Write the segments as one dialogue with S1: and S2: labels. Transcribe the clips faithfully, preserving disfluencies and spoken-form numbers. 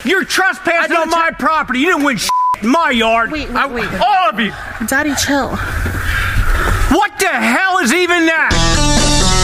S1: You're trespassing on my property. You didn't win shit in my yard.
S2: Wait, wait,
S1: I,
S2: wait.
S1: All of you.
S2: Daddy, chill.
S1: What the hell is even that?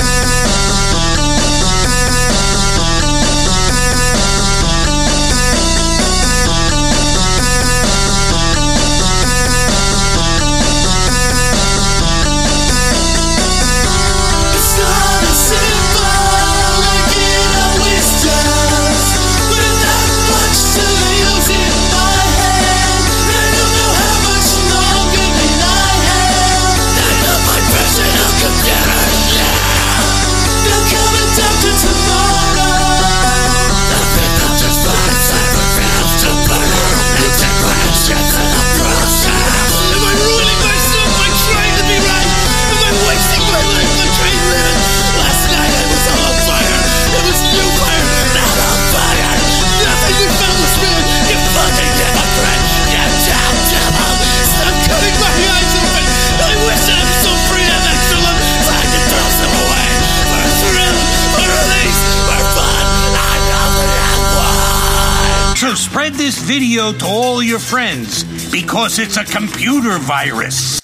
S3: So spread this video to all your friends, because it's a computer virus.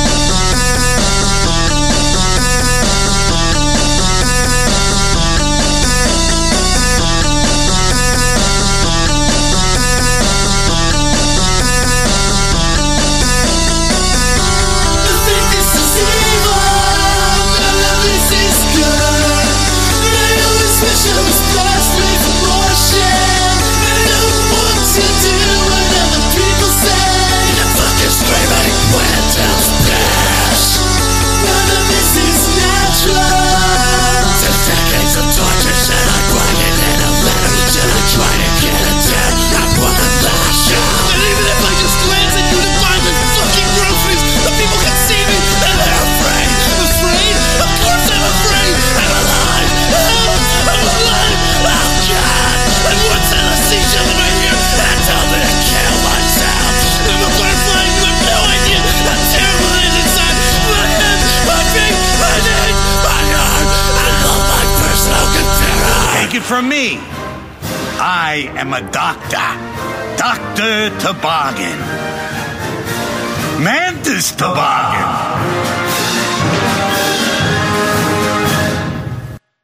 S3: From me, I am a doctor, Doctor Toboggan. Mantis Toboggan.